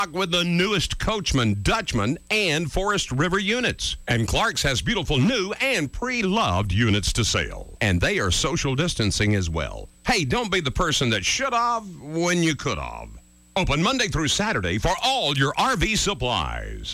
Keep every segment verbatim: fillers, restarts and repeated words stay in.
with the newest Coachman, Dutchman, and Forest River units. And Clark's has beautiful new and pre-loved units to sell. And they are social distancing as well. Hey, don't be the person that should have when you could have. Open Monday through Saturday for all your R V supplies.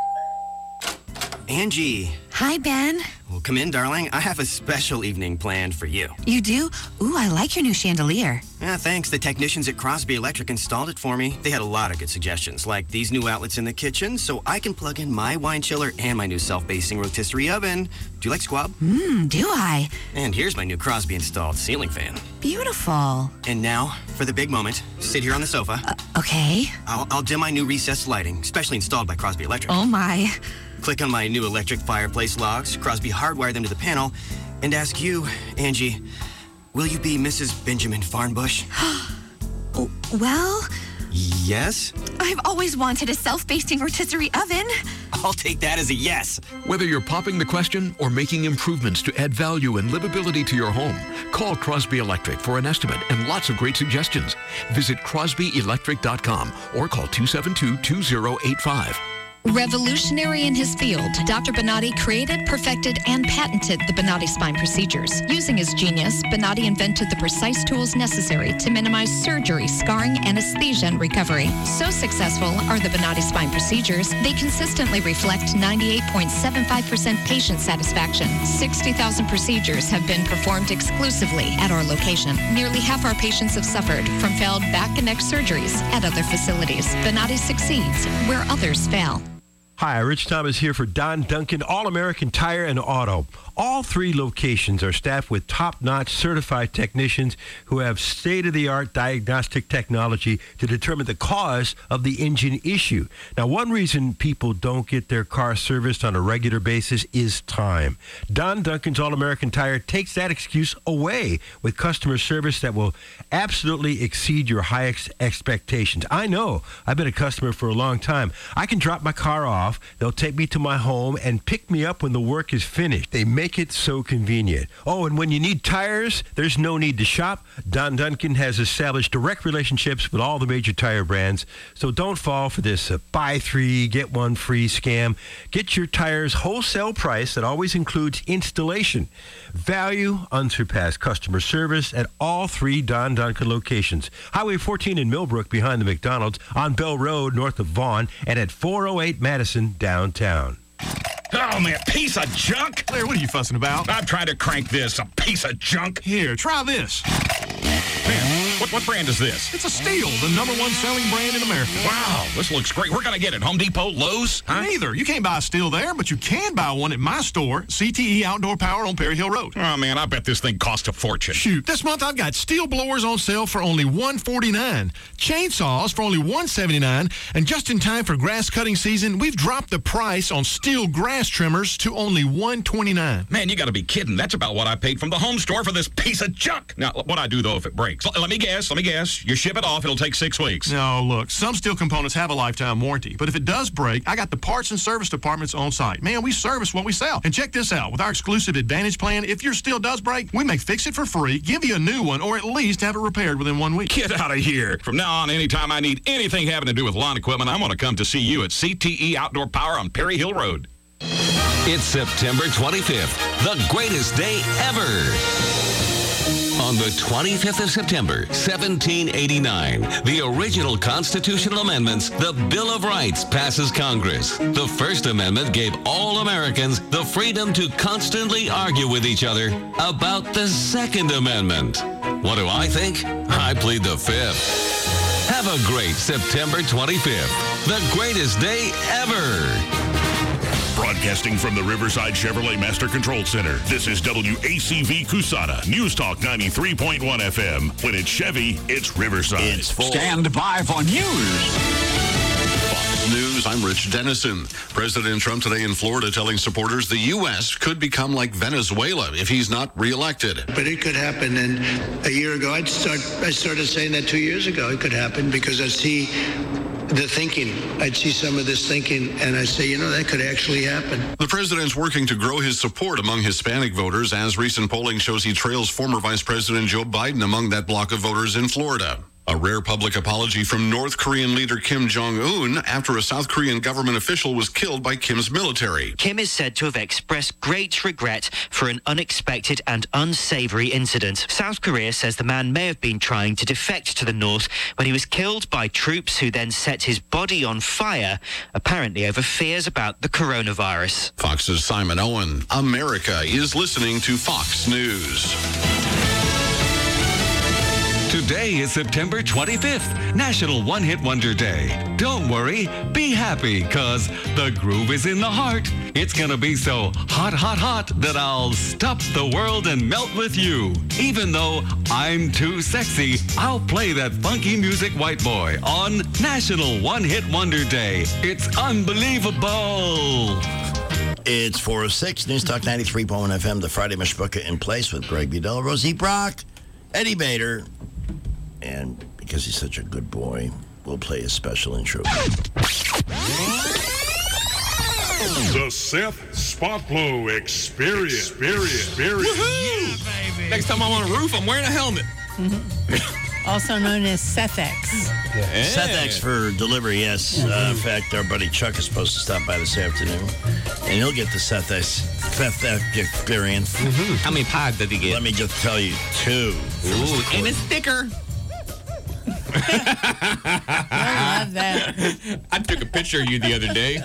Angie. Hi, Ben. Well, come in, darling. I have a special evening planned for you. You do? Ooh, I like your new chandelier. Yeah, thanks. The technicians at Crosby Electric installed it for me. They had a lot of good suggestions, like these new outlets in the kitchen, so I can plug in my wine chiller and my new self-basting rotisserie oven. Do you like squab? Mmm, do I? And here's my new Crosby installed ceiling fan. Beautiful. And now, for the big moment, sit here on the sofa. Uh, okay. I'll, I'll dim my new recessed lighting, specially installed by Crosby Electric. Oh, my. Click on my new electric fireplace logs. Crosby hardwired them to the panel. And ask you, Angie, will you be Missus Benjamin Farnbush? Well... Yes? I've always wanted a self-basting rotisserie oven. I'll take that as a yes. Whether you're popping the question or making improvements to add value and livability to your home, call Crosby Electric for an estimate and lots of great suggestions. Visit crosby electric dot com or call two seven two, two zero eight five. Revolutionary in his field, Doctor Bonatti created, perfected, and patented the Bonatti spine procedures. Using his genius, Bonatti invented the precise tools necessary to minimize surgery, scarring, anesthesia, and recovery. So successful are the Bonatti spine procedures, they consistently reflect ninety-eight point seven five percent patient satisfaction. sixty thousand procedures have been performed exclusively at our location. Nearly half our patients have suffered from failed back and neck surgeries at other facilities. Bonatti succeeds where others fail. Hi, Rich Thomas here for Don Duncan, All-American Tire and Auto. All three locations are staffed with top-notch certified technicians who have state-of-the-art diagnostic technology to determine the cause of the engine issue. Now, one reason people don't get their car serviced on a regular basis is time. Don Duncan's All-American Tire takes that excuse away with customer service that will absolutely exceed your highest expectations. I know. I've been a customer for a long time. I can drop my car off. They'll take me to my home and pick me up when the work is finished. They make it so convenient. Oh, and when you need tires, there's no need to shop. Don Duncan has established direct relationships with all the major tire brands, so don't fall for this uh, buy three, get one free scam. Get your tires wholesale price that always includes installation. Value, unsurpassed customer service at all three Don Duncan locations. Highway fourteen in Millbrook behind the McDonald's, on Bell Road north of Vaughan, and at four oh eight Madison downtown. Oh, man, piece of junk. Claire, what are you fussing about? I'm trying to crank this, a piece of junk. Here, try this. Man, what, what brand is this? It's a Steel, the number one selling brand in America. Wow, this looks great. We're going to get it. Home Depot, Lowe's? Huh? Neither. You can't buy a Steel there, but you can buy one at my store, C T E Outdoor Power on Perry Hill Road. Oh, man, I bet this thing costs a fortune. Shoot, this month I've got Steel blowers on sale for only one hundred forty-nine dollars, chainsaws for only one hundred seventy-nine dollars, and just in time for grass cutting season, we've dropped the price on Steel grass trimmers to only one hundred twenty-nine dollars. Man, you got to be kidding. That's about what I paid from the home store for this piece of junk. Now, what I do, though, if it breaks? L- let me guess, let me guess. You ship it off, it'll take six weeks. No, look, some Steel components have a lifetime warranty, but if it does break, I got the parts and service departments on site. Man, we service what we sell. And check this out. With our exclusive Advantage plan, if your Steel does break, we may fix it for free, give you a new one, or at least have it repaired within one week. Get out of here. From now on, anytime I need anything having to do with lawn equipment, I'm going to come to see you at C T E Outdoor Power on Perry Hill Road. It's September twenty-fifth, the greatest day ever. On the twenty-fifth of September, seventeen eighty-nine, the original constitutional amendments, the Bill of Rights, passes Congress. The First Amendment gave all Americans the freedom to constantly argue with each other about the Second Amendment. What do I think? I plead the Fifth. Have a great September twenty-fifth, the greatest day ever. Broadcasting from the Riverside Chevrolet Master Control Center, this is W A C V Cusana, News Talk ninety-three point one F M. When it's Chevy, it's Riverside. It's full. Stand by for news. Fox News, I'm Rich Dennison. President Trump today in Florida telling supporters the U S could become like Venezuela if he's not reelected. But it could happen, and a year ago, I'd start, I started saying that two years ago. It could happen because I see the thinking. I'd see some of this thinking, and I say, you know, that could actually happen. The president's working to grow his support among Hispanic voters, as recent polling shows he trails former Vice President Joe Biden among that block of voters in Florida. A rare public apology from North Korean leader Kim Jong-un after a South Korean government official was killed by Kim's military. Kim is said to have expressed great regret for an unexpected and unsavory incident. South Korea says the man may have been trying to defect to the north when he was killed by troops who then set his body on fire, apparently over fears about the coronavirus. Fox's Simon Owen. America is listening to Fox News. Today is September twenty-fifth, National One Hit Wonder Day. Don't worry, be happy, cause the groove is in the heart. It's gonna be so hot, hot, hot that I'll stop the world and melt with you. Even though I'm too sexy, I'll play that funky music, white boy, on National One Hit Wonder Day. It's unbelievable. It's four oh six, News Talk ninety-three point one F M, the Friday Mishbuka in place with Greg Budell, Rosie Brock, Eddie Bader. And because he's such a good boy, we'll play a special intro. The Seth Spotlow Experience. Experience. Experience. Yeah, baby. Next time I'm on a roof, I'm wearing a helmet. Also known as Sethex. Yeah. Sethex for delivery, yes. Uh, in fact, our buddy Chuck is supposed to stop by this afternoon, and he'll get the Sethex, Sethex experience. Mm-hmm. How many pies did he get? Let me just tell you, two. Ooh, and a sticker. I love that. I took a picture of you the other day.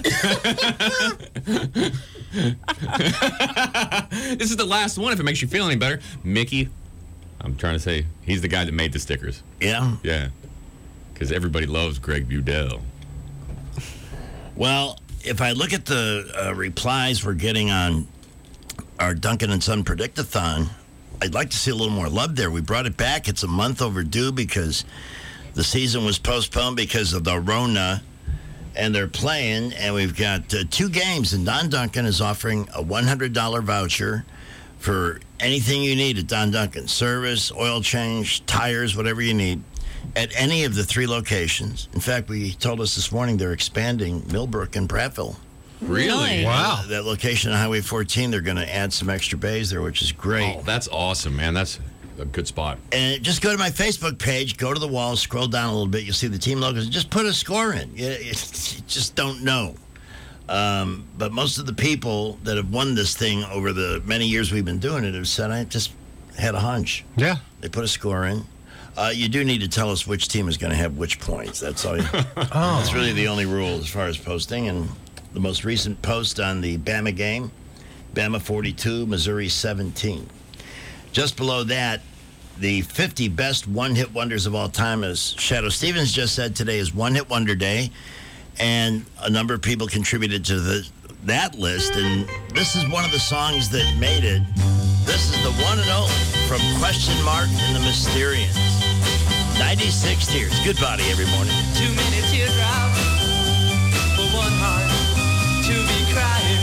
This is the last one, if it makes you feel any better. Mickey, I'm trying to say, he's the guy that made the stickers. Yeah? Yeah. Because everybody loves Greg Budell. Well, if I look at the uh, replies we're getting on our Duncan and Son Predict-a-thon, I'd like to see a little more love there. We brought it back. It's a month overdue because the season was postponed because of the Rona, and they're playing, and we've got uh, two games, and Don Duncan is offering a one hundred dollars voucher for anything you need at Don Duncan. Service, oil change, tires, whatever you need, at any of the three locations. In fact, we told us this morning they're expanding Millbrook and Prattville. Really? Wow. That location on Highway fourteen, they're going to add some extra bays there, which is great. Oh, that's awesome, man. That's a good spot. And just go to my Facebook page, go to the wall, scroll down a little bit. You'll see the team logos. And just put a score in. You, you just don't know. Um, but most of the people that have won this thing over the many years we've been doing it have said, I just had a hunch. Yeah. They put a score in. Uh, you do need to tell us which team is going to have which points. That's all. You, oh. That's really the only rule as far as posting. And the most recent post on the Bama game, Bama forty-two, Missouri seventeen. Just below that, the fifty best one-hit wonders of all time, as Shadow Stevens just said, today is One-Hit Wonder Day. And a number of people contributed to the, that list. And this is one of the songs that made it. This is the one and only from Question Mark and the Mysterians. ninety-six tears. Good body every morning. Too many teardrops for one heart to be crying.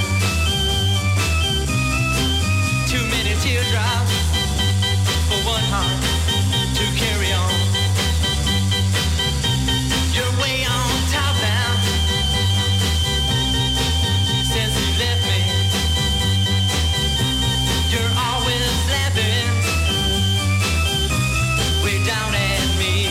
Too many teardrops for one heart to carry on. You're way on top now since you left me. You're always laughing way down at me.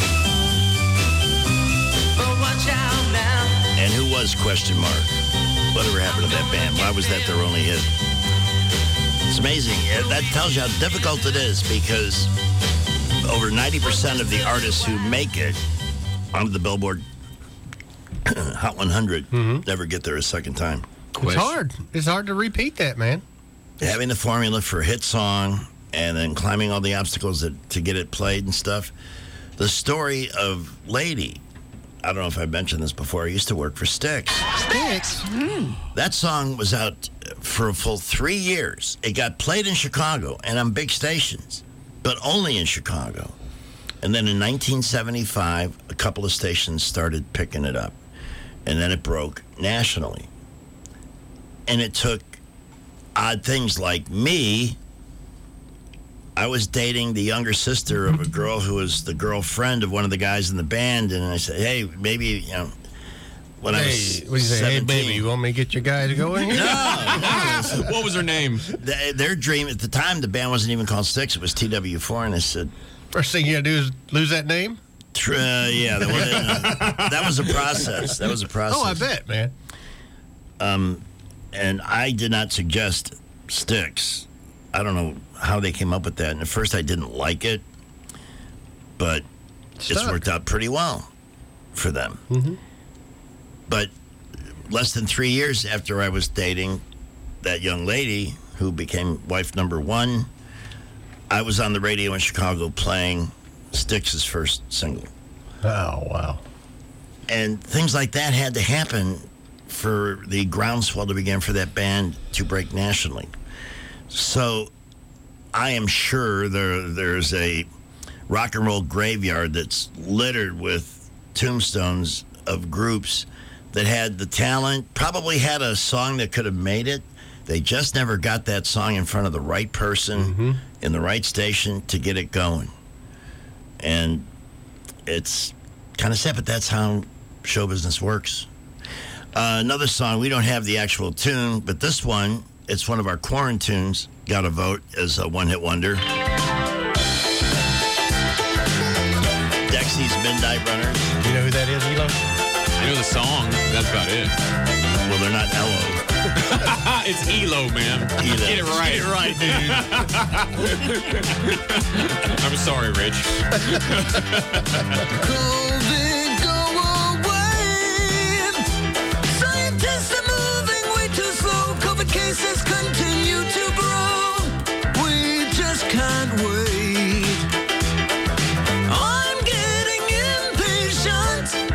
But watch out now. And who was Question Mark? Whatever happened to that band? Why was that their only hit? It's amazing. That tells you how difficult it is because over ninety percent of the artists who make it onto the Billboard Hot one hundred mm-hmm. never get there a second time. It's hard. It's hard to repeat that, man. Having the formula for a hit song and then climbing all the obstacles that, to get it played and stuff. The story of Lady. I don't know if I mentioned this before. I used to work for Styx. Styx? Mm. That song was out for a full three years. It got played in Chicago and on big stations, but only in Chicago. And then in nineteen seventy-five, a couple of stations started picking it up. And then it broke nationally. And it took odd things like me. I was dating the younger sister of a girl who was the girlfriend of one of the guys in the band, and I said, hey, maybe, you know, when hey, I was what do you say, seventeen. Hey, baby, you want me to get your guy to go in here? No, no. What was her name? The, their dream, at the time, the band wasn't even called Styx. It was T W four, and I said... First thing you got to do is lose that name? Tr- uh, yeah, that was, uh, that was a process. That was a process. Oh, I bet, man. Um, and I did not suggest Styx. I don't know how they came up with that. And at first I didn't like it, but Stuck. it's worked out pretty well for them. Mm-hmm. But less than three years after I was dating that young lady who became wife number one, I was on the radio in Chicago playing Styx's first single. Oh, wow. And things like that had to happen for the groundswell to begin for that band to break nationally. So I am sure there there's a rock and roll graveyard that's littered with tombstones of groups that had the talent, probably had a song that could have made it. They just never got that song in front of the right person mm-hmm. in the right station to get it going. And it's kind of sad, but that's how show business works. Uh, another song, we don't have the actual tune, but this one, it's one of our quarantunes, got a vote as a one-hit wonder. Dexy's Midnight Runners. You know who that is, Elo? I know the song. That's about it. Well, they're not Elo. It's Elo, man. Elo. Get it right. Get it right, dude. I'm sorry, Rich. COVID, go away. Scientists are moving way too slow. COVID cases continue to grow. We just can't wait. I'm getting impatient.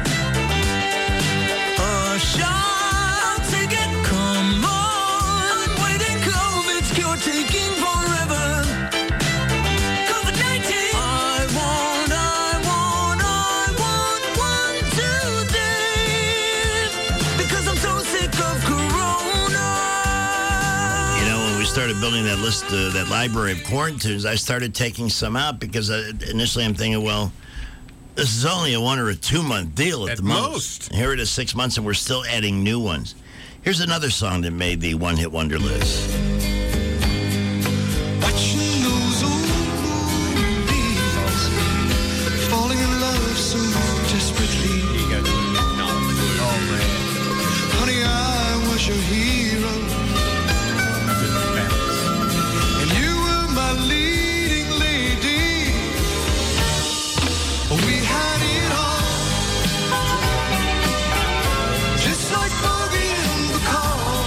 A shot to get come on. I'm waiting. COVID's cure taking forever. COVID nineteen. I want, I want, I want one today. Because I'm so sick of Corona. You know, when we started building that list, uh, that library of quarantunes, I started taking some out because uh, initially I'm thinking, well, this is only a one or a two month deal at, At the most. most. Here it is six months and we're still adding new ones. Here's another song that made the one hit wonder list. Watching those old movies, falling in love so desperately. Oh, man. Honey, I was your hero, and you were my leading lady. We had it all, just like Bogey and Bacall,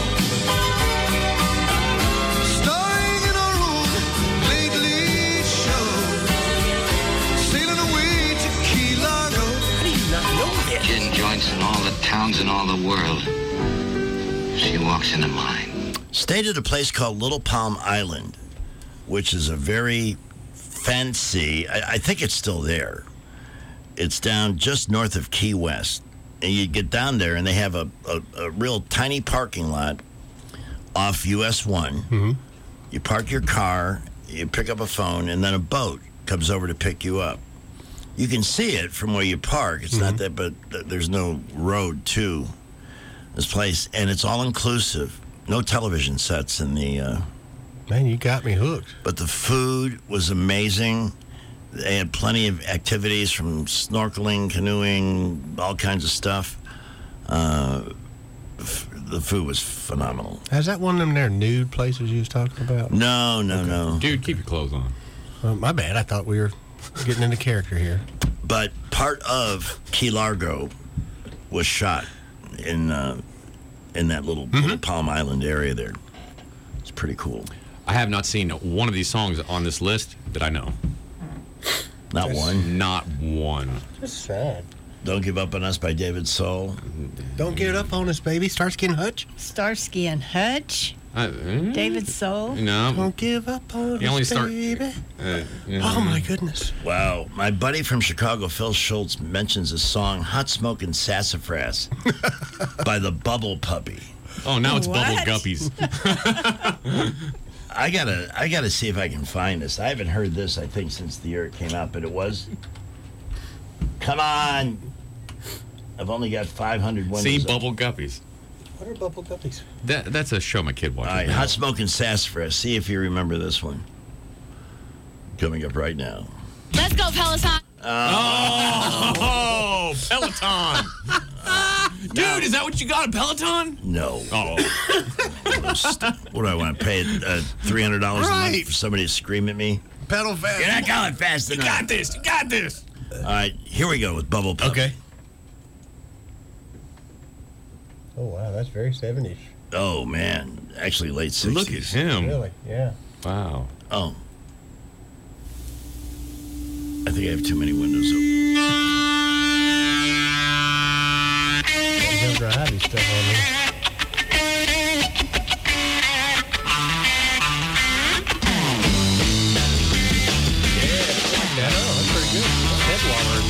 starring in our own late late show, sailing away to Key Largo. How do you not know that? Gin joints in all the towns in all the world. She walks into mine. Stayed at a place called Little Palm Island, which is a very fancy, I, I think it's still there. It's down just north of Key West. And you get down there and they have a, a, a real tiny parking lot off U S one. Mm-hmm. You park your car, you pick up a phone, and then a boat comes over to pick you up. You can see it from where you park. It's Mm-hmm. not that, but th- there's no road to this place. And it's all inclusive. No television sets in the... Uh, Man, you got me hooked. but the food was amazing. They had plenty of activities from snorkeling, canoeing, all kinds of stuff. Uh, f- the food was phenomenal. Is that one of them there nude places you was talking about? No, no, no. Dude, keep your clothes on. Oh, my bad. I thought we were getting into character here. But part of Key Largo was shot in uh, in that little, Mm-hmm. little Palm Island area there. It's pretty cool. I have not seen one of these songs on this list that I know. Not That's- one. Not one. That's sad. Don't Give Up on Us by David Soul. Don't get up on us, baby. Starsky and Hutch. Starsky and Hutch. I, uh, David Soul. No. Don't give up on You us, only start- baby. Uh, Oh, my goodness. Wow. My buddy from Chicago, Phil Schultz, mentions a song, Hot Smokin' Sassafras, by the Bubble Puppy. Oh, now it's What? Bubble Guppies. I gotta, I gotta see if I can find this. I haven't heard this, I think, since the year it came out, but it was. Come on! I've only got five hundred windows. See, up. Bubble Guppies. What are bubble guppies? That, that's a show my kid watches. All right, now. Hot Smokin' Sassafras. See if you remember this one. Coming up right now. Let's go, Peloton. Oh, Peloton. Dude, is that what you got, a Peloton? No. Oh. What do I want to pay? Uh, three hundred dollars a month Right. for somebody to scream at me? Pedal fast. You're not going fast You enough. got this. You got this. All right, here we go with Bubble Pup. Okay. Oh, wow. That's very seventies. Oh, man. Actually, late sixties. Look at him. Really? Yeah. Wow. Oh. I think I have too many windows open. There's no variety stuff on there. Yeah, no, that's pretty good. Headwater.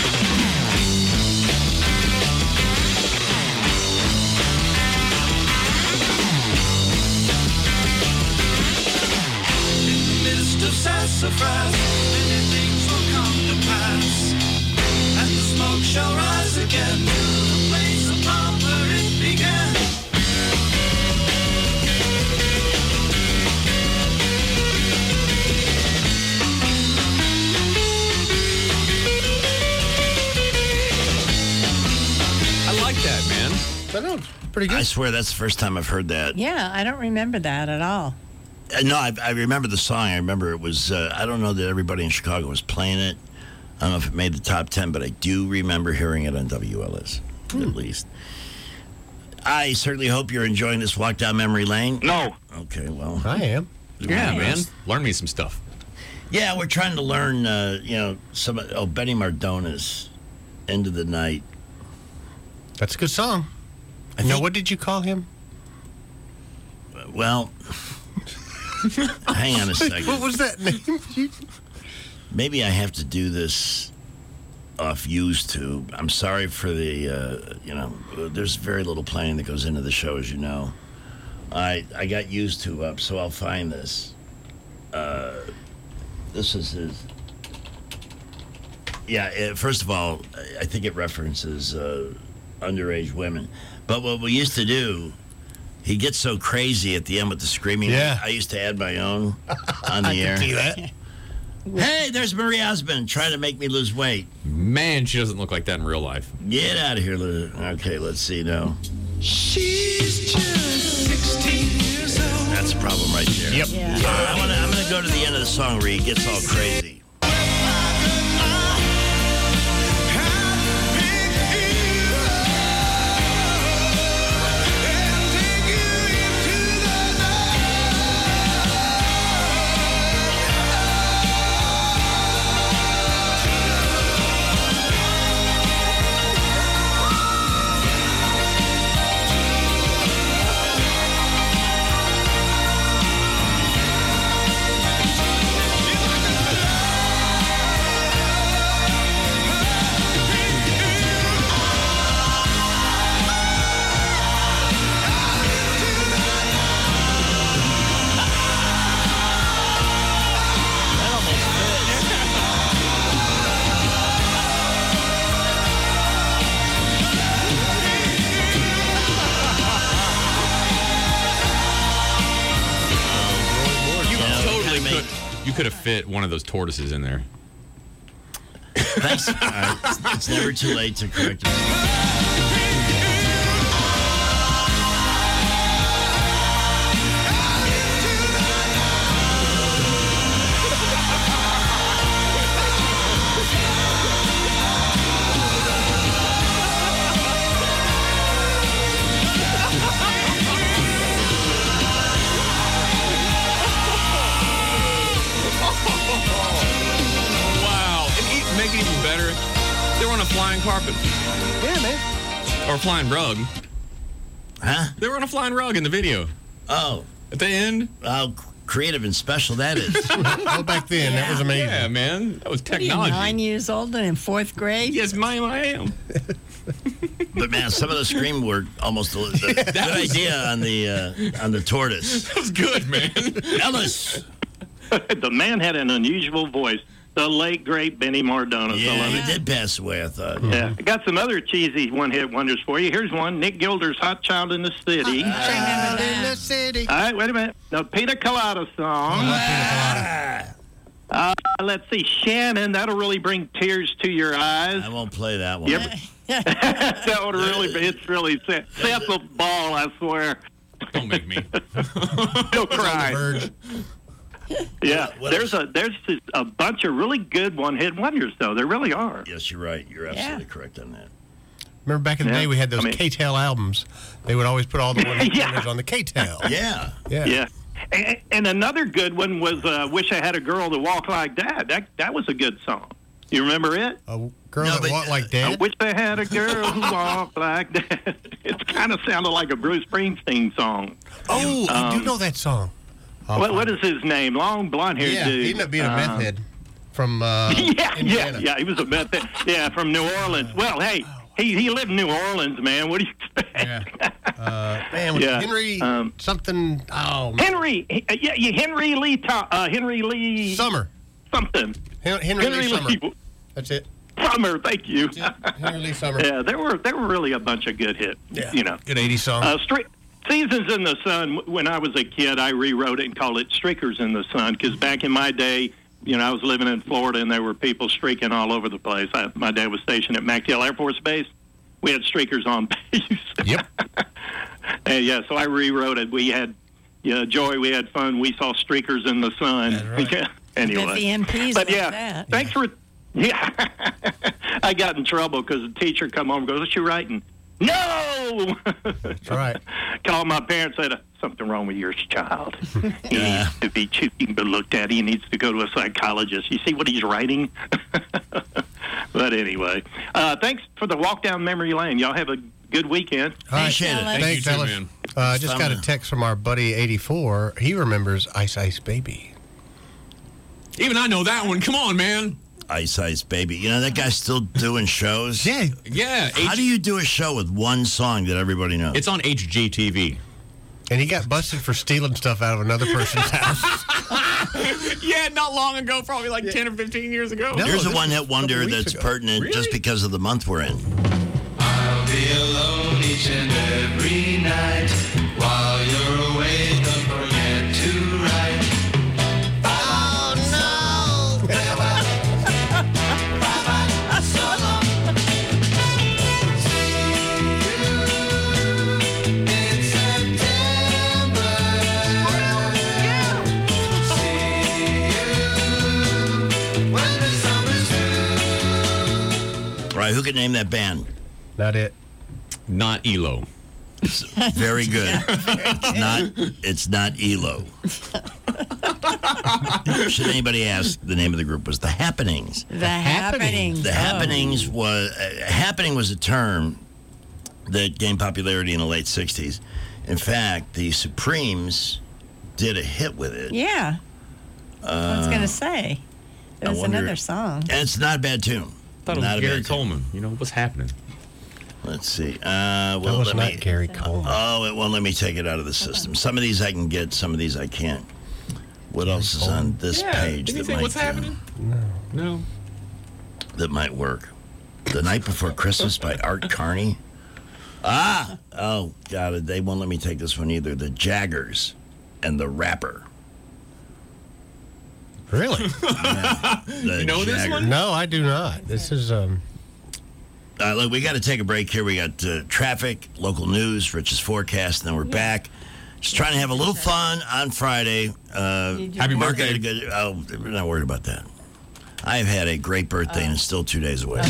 Midst of sassafras, many things will come to pass, and the smoke shall rise again to the place upon where it began. I like that, man. I know, it's pretty good. I swear that's the first time I've heard that. Yeah, I don't remember that at all. Uh, no, I, I remember the song. I remember it was, uh, I don't know that everybody in Chicago was playing it. I don't know if it made the top ten, but I do remember hearing it on W L S, Hmm. at least. I certainly hope you're enjoying this walk down memory lane. No. Okay, well. I am. Yeah, man. Learn me some stuff. Yeah, we're trying to learn, uh, you know, some, oh, Benny Mardona's End of the Night. That's a good song. I Now, think- what did you call him? Well, hang on a second. What was that name? Maybe I have to do this off YouTube. I'm sorry for the, uh, you know, there's very little planning that goes into the show, as you know. I I got YouTube up, so I'll find this. Uh, this is his. Yeah, uh, first of all, I- I think it references uh, underage women. But what we used to do, he gets so crazy at the end with the screaming. Yeah. I used to add my own on the I air. can see that. Hey, there's Marie Osmond trying to make me lose weight. Man, she doesn't look like that in real life. Get out of here, Lou. Okay, let's see now. She's just sixteen years old. That's a problem right there. Yep. Yeah. I wanna, I'm going to go to the end of the song where he gets all crazy. That almost fits. You Yeah, totally kinda could. You could have fit one of those tortoises in there. Thanks. All right. It's never too late to correct it. Wow. And e- make it even better, they were on a flying carpet. Yeah, man. Or a flying rug. Huh? They were on a flying rug in the video. Oh, At the end. how creative and special that is. Well, back then, that was amazing. Yeah, man. That was What are you, technology. nine years old and in fourth grade? Yes, ma'am, I am. But man, some of the scream were almost a the, good was- idea on the uh, on the tortoise. That was good, man. Ellis. The man had an unusual voice. The late, great Benny Mardones. Yeah, I love he it. did pass away, I thought. Yeah. I got some other cheesy one-hit wonders for you. Here's one. Nick Gilder's Hot Child in the City. Child in the city. All right, wait a minute. The Pina Colada song. I love pina colada. Uh, let's see, Shannon. That'll really bring tears to your eyes. I won't play that one. You ever- that would really be. It's really sad. Seth will ball, I swear. Don't make me. He'll cry. Yeah, What there's a there's just a bunch of really good one-hit wonders, though. There really are. Yes, you're right. You're absolutely correct on that. Remember back in the Yeah. day we had those I mean- K-Tel albums. They would always put all the one-hit Yeah. wonders on the K-Tel. Yeah. Yeah. Yeah. And, and another good one was uh, "Wish I Had a Girl to Walk Like That." That that was a good song. You remember it? A girl that walked like I that. wish I had a girl who walked like that. It kind of sounded like a Bruce Springsteen song. Oh, I do Um, know that song. What what is his name? Long blonde haired Yeah, dude. he ended up being a Um, meth head from uh, yeah, yeah, Indiana. yeah. He was a meth head. Yeah, from New Orleans. Well, hey, he he lived in New Orleans, man. What do you expect? Yeah. Uh, man, was Yeah, Henry um, something? Oh, man. Henry, uh, yeah, yeah, Henry Lee, Tho- uh, Henry Lee Summer. something. Hen- Henry, Lee Summer. Lee That's it. Summer, thank you. Henry Lee Summer. Yeah, there were there were really a bunch of good hits. Yeah. You know, Good eighties song. uh, Stri- Seasons in the Sun. When I was a kid, I rewrote it and called it Streakers in the Sun because back in my day, you know, I was living in Florida and there were people streaking all over the place. I, my dad was stationed at MacDill Air Force Base. We had streakers on base. Yep. And yeah, so I rewrote it. We had yeah, joy. We had fun. We saw streakers in the sun. Bet Anyway, the M Ps but like yeah, that. thanks for. Yeah, I got in trouble because the teacher come home and goes, "What you writing?" No. That's right. Called my parents, said something wrong with your child. He needs to be cheating, but looked at. He needs to go to a psychologist. You see what he's writing? But anyway, uh, thanks for the walk down memory lane. Y'all have a good weekend. All right. Appreciate it. Thanks, you too, fellas. man. Uh, I just got a Fun. text from our buddy eighty-four. He remembers Ice Ice Baby. Even I know that one. Come on, man. Ice Ice Baby. You know, that guy's still doing shows. Yeah. Yeah. How H- do you do a show with one song that everybody knows? it's on H G T V. And he got busted for stealing stuff out of another person's house. Yeah, not long ago, probably like ten or fifteen years ago. No, Here's a this one was hit a wonder couple weeks that's ago. pertinent just because of the month we're in. I'll be alone each and every night while you're away. Don't forget to write. Oh no! Bye-bye. So long. See you in September. See you when the summer's through. Right, who could name that band? Not it. Not E L O. Very good. It's not. It's not E L O. Should anybody ask, the name of the group was The Happenings. The happenings. The Oh. Happenings was uh, happening was a term that gained popularity in the late sixties. In fact, the Supremes did a hit with it. Yeah. I was Uh, going to say. I There's wonder- another song. And it's not a bad tune. Thought it Not was a Gary bad tune. Coleman. You know, what's happening? Let's see. Uh, well, That was let not me, Gary Coleman. Oh, it won't let me take it out of the system. Some of these I can get, some of these I can't. What else is on this Yeah. page Did you that say might what's do- happening? No. that might work? The Night Before Christmas by Art Carney. Ah, oh God, they won't let me take this one either. The Jaggers and the Rapper. Really? The You know this Jaggers. one? No, I do not. This is um. Uh, look, we got to take a break here. We got uh, traffic, local news, Rich's forecast, and then we're back. Just trying to have a little fun on Friday. Uh, Happy Mark birthday. had a good- oh, we're not worried about that. I've had a great birthday, and it's still two days away.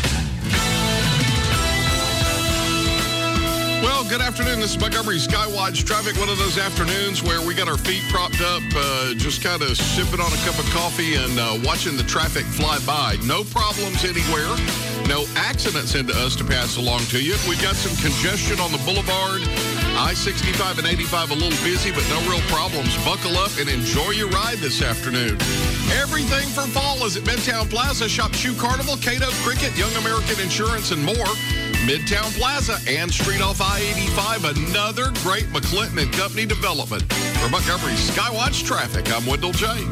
Well, good afternoon. This is Montgomery Skywatch traffic. One of those afternoons where we got our feet propped up, uh, just kind of sipping on a cup of coffee and uh, watching the traffic fly by. No problems anywhere. No accidents into us to pass along to you. We've got some congestion on the boulevard. I sixty-five and eighty-five a little busy, but no real problems. Buckle up and enjoy your ride this afternoon. Everything for fall is at Midtown Plaza. Shop Shoe Carnival, Cato Cricket, Young American Insurance, and more. Midtown Plaza and street off I eighty-five, another great McClinton and Company development. For Montgomery Skywatch Traffic, I'm Wendell J.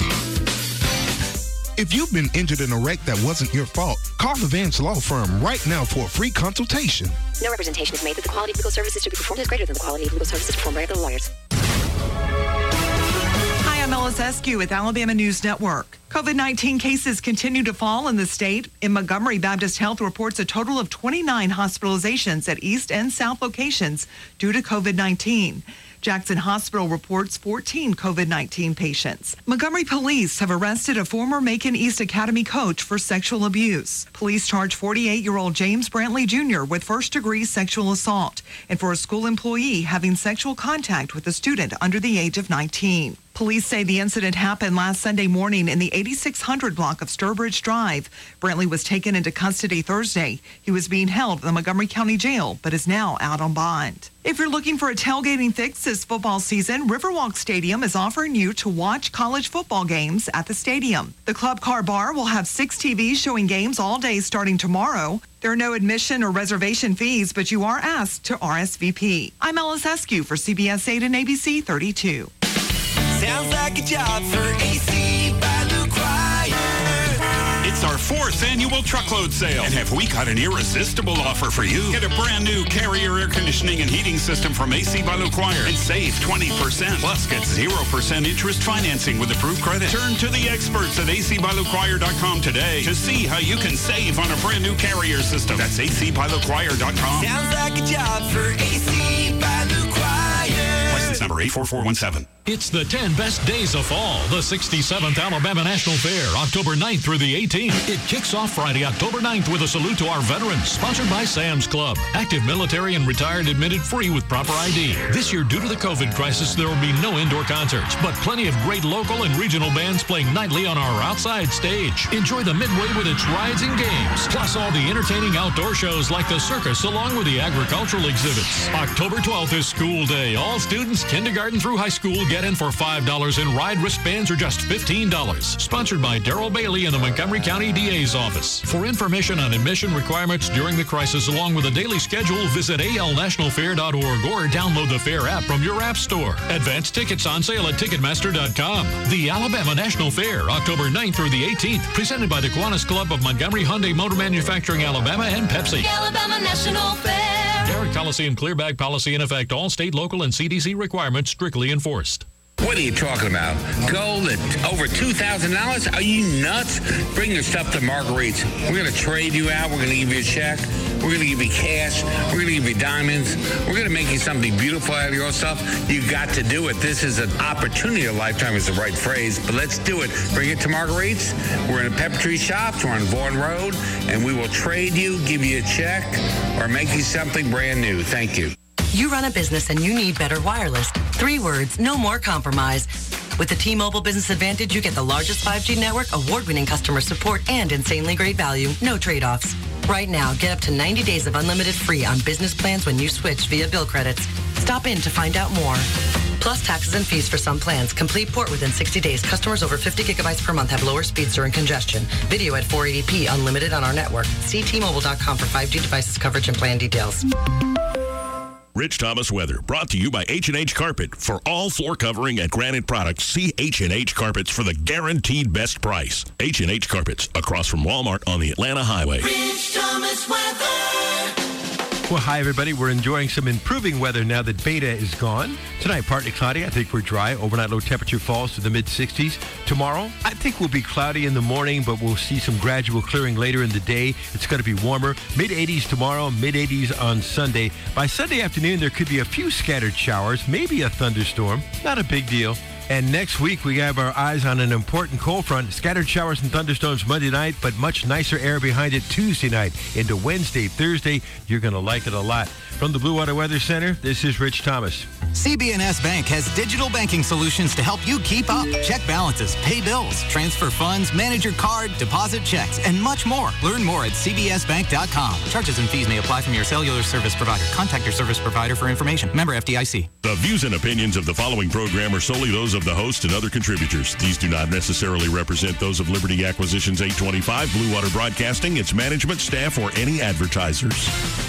If you've been injured in a wreck that wasn't your fault, call the Vance Law Firm right now for a free consultation. No representation is made that the quality of legal services to be performed is greater than the quality of legal services performed by other lawyers. Hi, I'm Ellis Eskew with Alabama News Network. COVID nineteen cases continue to fall in the state. In Montgomery, Baptist Health reports a total of twenty-nine hospitalizations at east and south locations due to COVID nineteen. Jackson Hospital reports fourteen COVID nineteen patients. Montgomery police have arrested a former Macon East Academy coach for sexual abuse. Police charge forty-eight-year-old James Brantley Junior with first-degree sexual assault and for a school employee having sexual contact with a student under the age of nineteen. Police say the incident happened last Sunday morning in the eighty-six hundred block of Sturbridge Drive. Brantley was taken into custody Thursday. He was being held at the Montgomery County Jail, but is now out on bond. If you're looking for a tailgating fix this football season, Riverwalk Stadium is offering you to watch college football games at the stadium. The Club Car Bar will have six T Vs showing games all day starting tomorrow. There are no admission or reservation fees, but you are asked to R S V P. I'm Alice Eskew for C B S eight and A B C thirty-two. Sounds like a job for A C by LaCroix. It's our fourth annual truckload sale. And have we got an irresistible offer for you? Get a brand new Carrier air conditioning and heating system from A C by LaCroix and save twenty percent. Plus, get zero percent interest financing with approved credit. Turn to the experts at A C by LaCroix dot com today to see how you can save on a brand new Carrier system. That's A C by LaCroix dot com. Sounds like a job for A C by LaCroix. License number eight four four one seven. It's the ten best days of fall, the sixty-seventh Alabama National Fair, October ninth through the eighteenth. It kicks off Friday, October ninth with a salute to our veterans, sponsored by Sam's Club. Active military and retired admitted free with proper I D. This year, due to the COVID crisis, there will be no indoor concerts, but plenty of great local and regional bands playing nightly on our outside stage. Enjoy the Midway with its rides and games, plus all the entertaining outdoor shows like the circus, along with the agricultural exhibits. October twelfth is school day. All students, kindergarten through high school, get in for five dollars and ride wristbands are just fifteen dollars. Sponsored by Darrell Bailey in the Montgomery County D A's office. For information on admission requirements during the crisis, along with a daily schedule, visit A L national fair dot org or download the Fair app from your app store. Advance tickets on sale at ticketmaster dot com. The Alabama National Fair, October ninth through the eighteenth, presented by the Kiwanis Club of Montgomery Hyundai Motor Manufacturing, Alabama, and Pepsi. The Alabama National Fair. Garrett Coliseum clear bag policy in effect. All state, local, and C D C requirements strictly enforced. What are you talking about? Gold at over two thousand dollars? Are you nuts? Bring your stuff to Marguerite's. We're going to trade you out. We're going to give you a check. We're going to give you cash. We're going to give you diamonds. We're going to make you something beautiful out of your stuff. You got to do it. This is an opportunity. A lifetime is the right phrase, but let's do it. Bring it to Marguerite's. We're in a Pepper Tree Shops. We're on Vaughan Road, and we will trade you, give you a check, or make you something brand new. Thank you. You run a business and you need better wireless. Three words, no more compromise. With the T-Mobile Business Advantage, you get the largest five G network, award-winning customer support, and insanely great value. No trade-offs. Right now, get up to ninety days of unlimited free on business plans when you switch via bill credits. Stop in to find out more. Plus taxes and fees for some plans. Complete port within sixty days. Customers over fifty gigabytes per month have lower speeds during congestion. Video at four eighty p, unlimited on our network. See T Mobile dot com for five G devices coverage and plan details. Rich Thomas Weather, brought to you by H and H Carpet. For all floor covering and granite products, see H and H Carpets for the guaranteed best price. H and H Carpets, across from Walmart on the Atlanta Highway. Rich Thomas Weather. Well, hi, everybody. We're enjoying some improving weather now that Beta is gone. Tonight, partly cloudy. I think we're dry. Overnight low temperature falls to the mid-sixties. Tomorrow, I think we'll be cloudy in the morning, but we'll see some gradual clearing later in the day. It's going to be warmer. mid-eighties tomorrow, mid-eighties on Sunday. By Sunday afternoon, there could be a few scattered showers, maybe a thunderstorm. Not a big deal. And next week, we have our eyes on an important cold front. Scattered showers and thunderstorms Monday night, but much nicer air behind it Tuesday night. Into Wednesday, Thursday, you're going to like it a lot. From the Blue Water Weather Center, this is Rich Thomas. C B N S Bank has digital banking solutions to help you keep up. Check balances, pay bills, transfer funds, manage your card, deposit checks, and much more. Learn more at c b s bank dot com. Charges and fees may apply from your cellular service provider. Contact your service provider for information. Member F D I C. The views and opinions of the following program are solely those of the host and other contributors. These do not necessarily represent those of Liberty Acquisitions eight twenty-five, Blue Water Broadcasting, its management, staff, or any advertisers.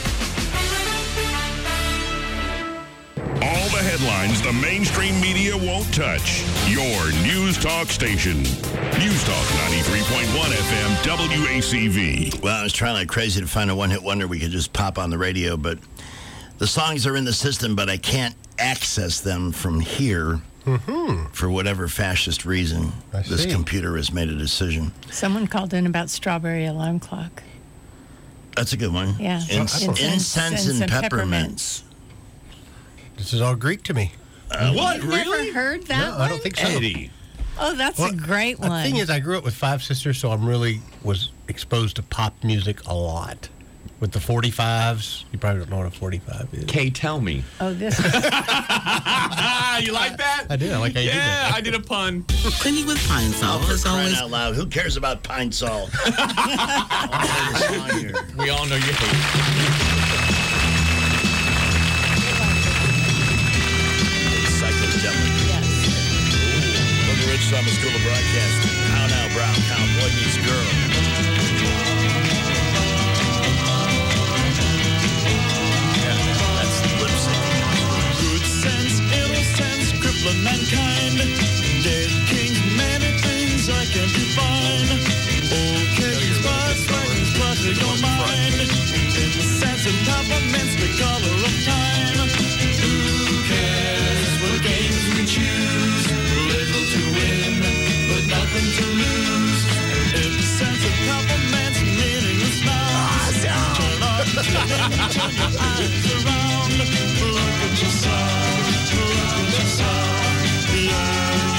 All the headlines the mainstream media won't touch. Your News Talk station. News Talk ninety-three point one F M W A C V. Well, I was trying like crazy to find a one-hit wonder we could just pop on the radio, but The songs are in the system, but I can't access them from here Mm-hmm. for whatever fascist reason. I This see. computer has made a decision. Someone called in about strawberry alarm clock. That's a good one. Yeah. Ins- Incense- incense and and peppermints. This is all Greek to me. Uh, what? You've Really? never heard that No, one? I don't think so. Eddie. Oh, that's Well, a great The one. thing is, I grew up with five sisters, so I'm really was exposed to pop music a lot. With the forty-fives, you probably don't know what a forty-five is. Kay, tell me. oh, this you like that? I did. I like how you did Yeah, that. I did a pun. Cleaning with Pine Sol For is crying always out loud, who cares about pine salt? We all know you hate it. Psychedelic. Yes. From the Rich Summer School of Broadcasting. How now, Brown Count Boy Meets Girl. Yeah, that's the lip sync. Good sense, innocence, crippling mankind. Dead kings, many things I can define. Okay, spots, lightning spots in your mind. Innocence and peppermints, the color of time. Who cares what games we choose? Little to win, but nothing to lose. Innocence and peppermints, meaningless now. Turn on, turn your eyes around. Look at yourself, look at yourself. Yeah,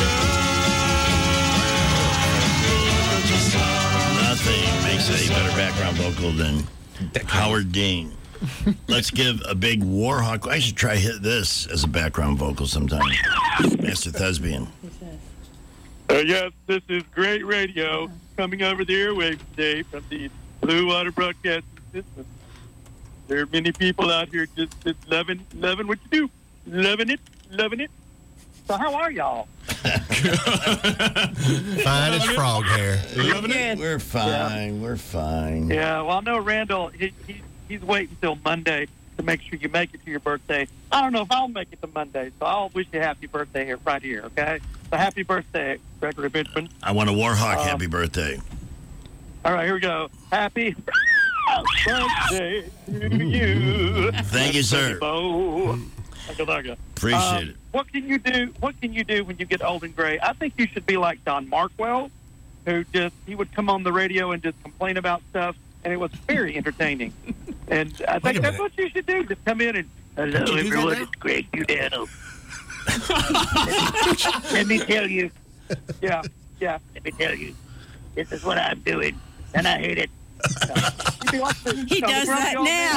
yeah. Look at yourself. Nothing makes a better background vocal than Howard Dean. Let's give a big Warhawk. I should try hit this as a background vocal sometime. Master Thespian. Uh, yes, this is great radio coming over the airwaves today from the Blue Water Broadcasting System. There are many people out here just, just loving, loving what you do, loving it, loving it. So how are y'all? Fine as frog hair. Loving it? We're fine. We're fine. Yeah, well, I know Randall, he, he, he's waiting until Monday to make sure you make it to your birthday. I don't know if I'll make it to Monday, so I'll wish you a happy birthday here, right here, okay? So happy birthday, Gregory Benjamin. I want a Warhawk Um, happy birthday. All right, here we go. Happy birthday to you. Thank you, sir. Bo. Appreciate Um, it. What can you do? What can you do when you get old and gray? I think you should be like Don Markwell, who just he would come on the radio and just complain about stuff, and it was very entertaining. And I think that's what you should do. Just come in and hello Don't you do that everyone, now? it's Greg Udano. Let me tell you. Yeah, yeah. Let me tell you. This is what I'm doing, and I hate it. He does that now.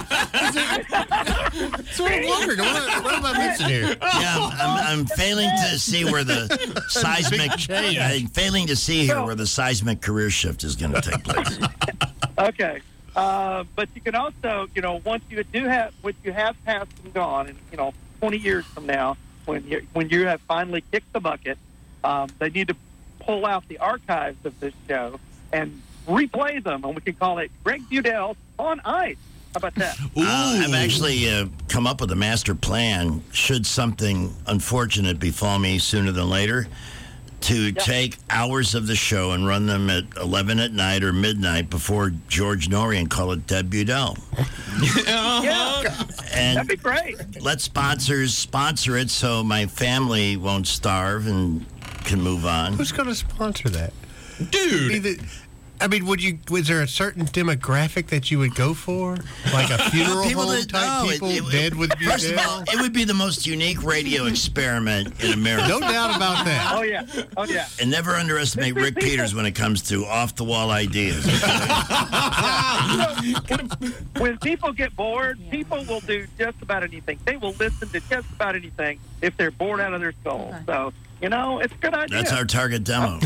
That's what I'm wondering. What, what am I missing here? Yeah, I'm, I'm failing to see where the seismic. change. I'm failing to see here where the seismic career shift is going to take place. Okay. Uh, but you can also, you know, once you do have, when you have passed and gone, and you know, twenty years from now, when you when you have finally kicked the bucket, um, they need to pull out the archives of this show and replay them, and we can call it Greg Budell on Ice. How about that? Uh, I've actually uh, come up with a master plan. Should something unfortunate befall me sooner than later, to take hours of the show and run them at eleven at night or midnight before George Norrie and call it Dead Budell. Yeah, And that'd be great. let sponsors sponsor it so my family won't starve and can move on. Who's going to sponsor that? Dude. Either, I mean, would you? Was there a certain demographic that you would go for, like a funeral People home that- type no, it- people it- dead with First of Budell? all, it would be the most unique radio experiment in America. No doubt about that. Oh yeah, oh yeah. And never underestimate Rick Peters when it comes to off-the-wall ideas. When people get bored, people will do just about anything. They will listen to just about anything if they're bored out of their soul. So, you know, it's a good idea. That's our target demo.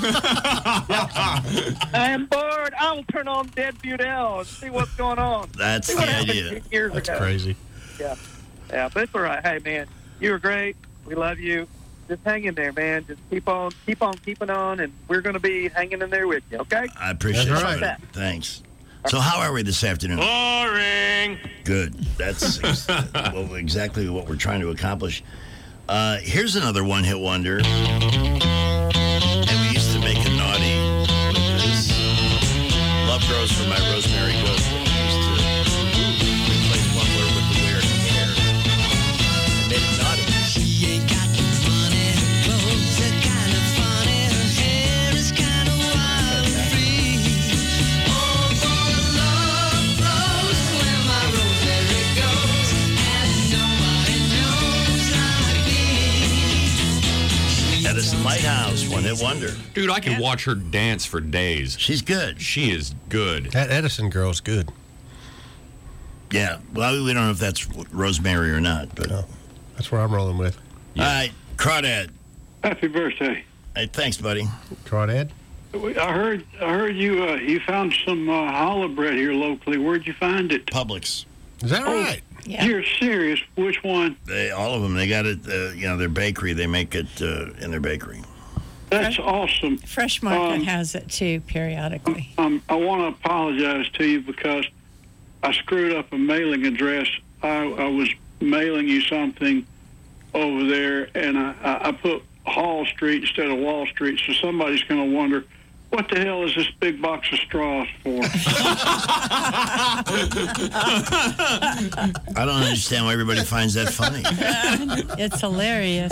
I am bored. I will turn on Dead Budell and see what's going on. That's see the what happened idea. ten Years That's ago. crazy. Yeah, yeah, but it's all right. Hey, man, you were great. We love you. Just hang in there, man. Just keep on, keep on, keeping on, and we're going to be hanging in there with you. Okay? I appreciate That's it. right. buddy. Thanks. So how are we this afternoon? Boring. Good. That's ex- well, exactly what we're trying to accomplish. Uh, here's another one-hit wonder. And we used to make a naughty with this. Love grows from my rosemary goes. We used to replace one word with the weird. Lighthouse, one hit wonder. Dude, I can watch her dance for days. She's good. She is good. That Edison girl's good. Yeah. Well, we don't know if that's Rosemary or not, but no, that's where I'm rolling with. Yeah. All right, Crawdad. Happy birthday. Hey, thanks, buddy. Crawdad. I heard, I heard you. Uh, you found some uh, challah bread here locally. Where'd you find it? Publix. Is that oh, right? Yeah. You're serious? Which one? They, all of them. They got it. Uh, you know, their bakery. They make it uh, in their bakery. That's awesome. Fresh Market Um, has it too periodically. Um, I want to apologize to you because I screwed up a mailing address. I, I was mailing you something over there, and I, I, I put Hall Street instead of Wall Street, so somebody's going to wonder, what the hell is this big box of straws for? I don't understand why everybody finds that funny. It's hilarious.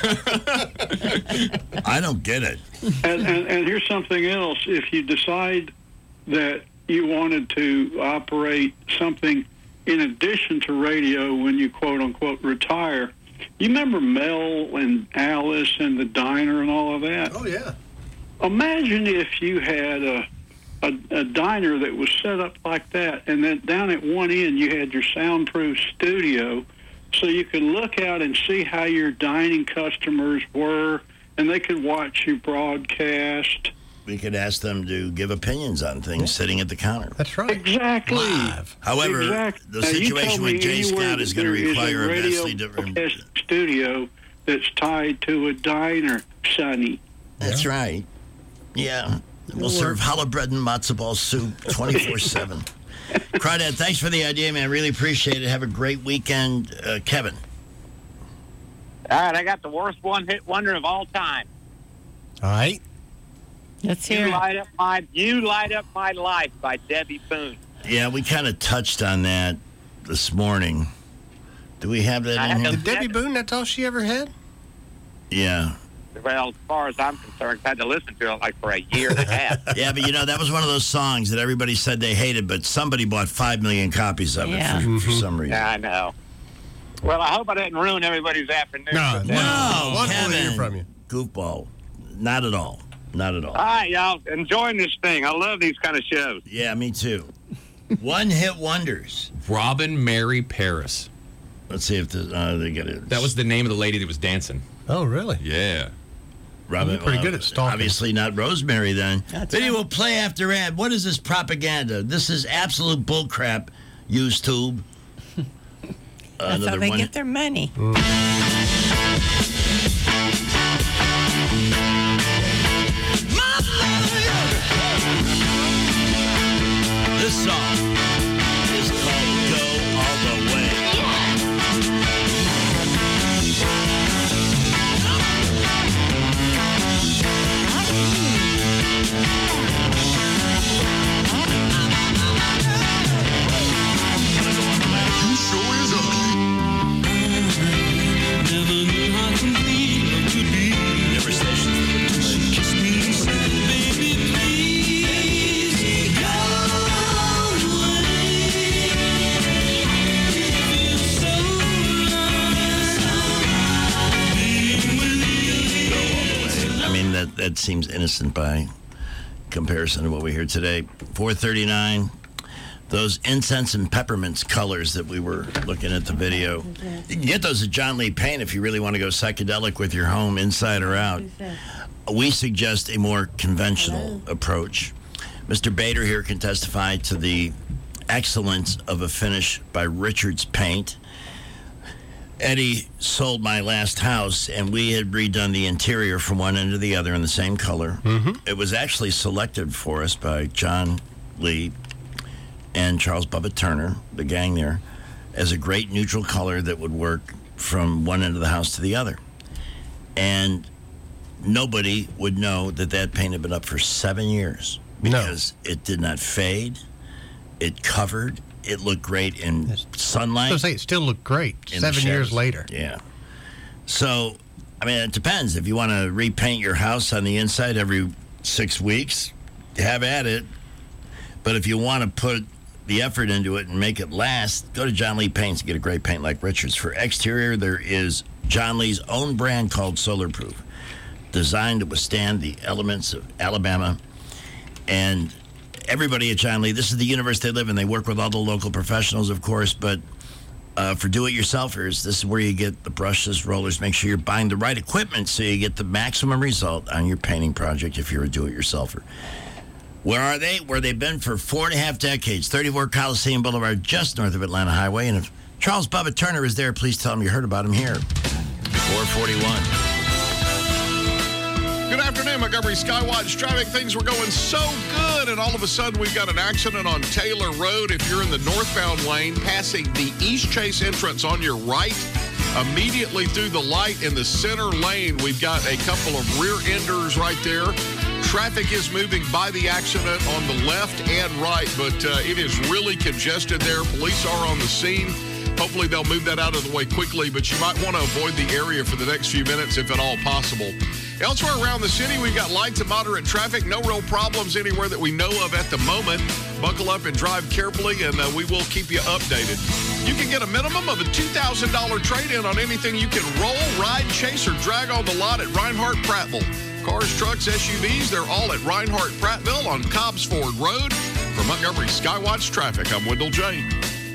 I don't get it. And, and, and here's something else. If you decide that you wanted to operate something in addition to radio when you quote-unquote retire, you remember Mel and Alice and the diner and all of that? Oh, yeah. Imagine if you had a, a, a diner that was set up like that, and then down at one end you had your soundproof studio, so you could look out and see how your dining customers were, and they could watch you broadcast. We could ask them to give opinions on things sitting at the counter. That's right. Exactly. Live. However, exactly. the Now, you situation tell with me Jay anywhere Scott is that going to there is require a radio vastly different. broadcast studio that's tied to a diner, Sonny. That's yeah. right. Yeah. We'll serve challah bread and matzo ball soup twenty-four seven. Crawdad, thanks for the idea, man. Really appreciate it. Have a great weekend. Uh, Kevin. All right, I got the worst one-hit wonder of all time. All right. Let's hear you it. Light up my, you Light Up My Life by Debbie Boone. Yeah, we kind of touched on that this morning. Do we have that I in here? Did Debbie Boone, that's all she ever had? Yeah. Well, as far as I'm concerned, I had to listen to it like for a year and a half. Yeah, but you know, that was one of those songs that everybody said they hated, but somebody bought five million copies of Yeah. it for, for some reason. Yeah, I know. Well, I hope I didn't ruin everybody's afternoon. No, with No, that. Wonderful to hear Kevin. from you. Goofball. Not at all. Not at all. All right, y'all. Enjoying this thing. I love these kind of shows. Yeah, me too. One hit wonders. Robin Mary Paris. Let's see if the, uh, they get it. That was the name of the lady that was dancing. Oh, really? Yeah. Robin, You're pretty good at stalking. Obviously not Rosemary then. That's Video right. will play after ad. What is this propaganda? This is absolute bullcrap, YouTube. That's how they get their money. This song is called Go All the Way. Never I mean, that, that seems innocent by comparison to what we hear today. four thirty-nine, those incense and peppermints colors that we were looking at the video. You can get those at John Lee Paint if you really want to go psychedelic with your home inside or out. We suggest a more conventional approach. Mister Bader here can testify to the excellence of a finish by Richards Paint. Eddie sold my last house, and we had redone the interior from one end to the other in the same color. Mm-hmm. It was actually selected for us by John Lee and Charles Bubba Turner, the gang there, as a great neutral color that would work from one end of the house to the other. And nobody would know that that paint had been up for seven years because no. it did not fade. It covered. It looked great in sunlight. I was going to say, it still looked great seven years later. Yeah. So, I mean, it depends. If you want to repaint your house on the inside every six weeks, have at it. But if you want to put the effort into it and make it last, go to John Lee Paints and get a great paint like Richards. For exterior, there is John Lee's own brand called Solar Proof. designed to withstand the elements of Alabama. And everybody at John Lee, this is the universe they live in. They work with all the local professionals, of course, but uh, for do-it-yourselfers, this is where you get the brushes, rollers. Make sure you're buying the right equipment so you get the maximum result on your painting project if you're a do-it-yourselfer. Where are they? Where they've been for four and a half decades. thirty-four Coliseum Boulevard, just north of Atlanta Highway. And if Charles Bubba Turner is there, please tell him you heard about him here. four forty-one. Good afternoon, Montgomery Skywatch traffic. Things were going so good, and all of a sudden we've got an accident on Taylor Road. If you're in the northbound lane, passing the East Chase entrance on your right, immediately through the light in the center lane, we've got a couple of rear enders right there. Traffic is moving by the accident on the left and right, but uh, it is really congested there. Police are on the scene. Hopefully they'll move that out of the way quickly, but you might want to avoid the area for the next few minutes if at all possible. Elsewhere around the city, we've got light to moderate traffic. No real problems anywhere that we know of at the moment. Buckle up and drive carefully, and uh, we will keep you updated. You can get a minimum of a two thousand dollars trade-in on anything you can roll, ride, chase, or drag on the lot at Reinhardt Prattville. Cars, trucks, S U Vs, they're all at Reinhardt Prattville on Cobbs Ford Road. For Montgomery Skywatch Traffic, I'm Wendell Jane.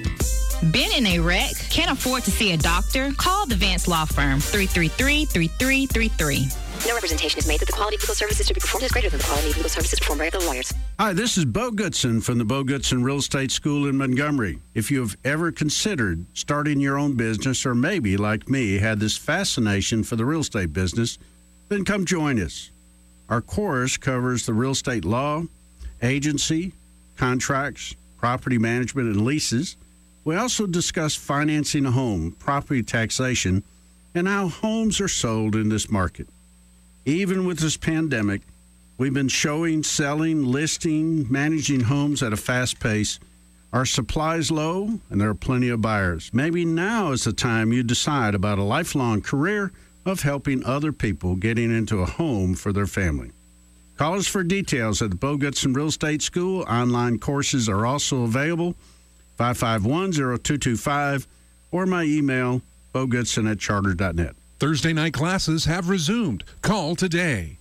Been in a wreck? Can't afford to see a doctor? Call the Vance Law Firm, three three three, three three three three. No representation is made that the quality of legal services to be performed is greater than the quality of legal services performed by other lawyers. Hi, this is Bo Goodson from the Bo Goodson Real Estate School in Montgomery. If you have ever considered starting your own business, or maybe, like me, had this fascination for the real estate business, then come join us. Our course covers the real estate law, agency, contracts, property management, and leases. We also discuss financing a home, property taxation, and how homes are sold in this market. Even with this pandemic, we've been showing, selling, listing, managing homes at a fast pace. Our supply is low, and there are plenty of buyers. Maybe now is the time you decide about a lifelong career of helping other people getting into a home for their family. Call us for details at the Bo Goodson Real Estate School. Online courses are also available, five five one, zero two two five, or my email, bogoodson at charter dot net. Thursday night classes have resumed. Call today.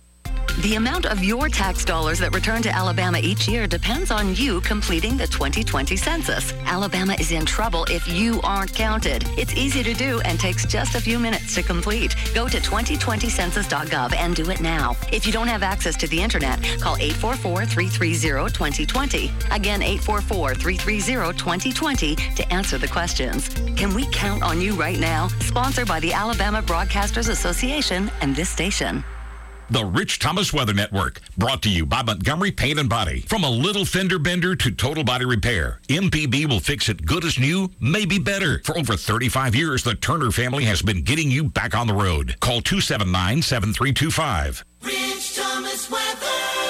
The amount of your tax dollars that return to Alabama each year depends on you completing the twenty twenty census. Alabama is in trouble if you aren't counted. It's easy to do and takes just a few minutes to complete. Go to twenty twenty census dot gov and do it now. If you don't have access to the internet, call eight four four, three three zero, two zero two zero. Again, eight four four, three three zero, two zero two zero to answer the questions. Can we count on you right now? Sponsored by the Alabama Broadcasters Association and this station. The Rich Thomas Weather Network, brought to you by Montgomery Paint and Body. From a little fender bender to total body repair, M P B will fix it good as new, maybe better. For over thirty-five years, the Turner family has been getting you back on the road. Call two seven nine, seven three two five. Rich Thomas Weather.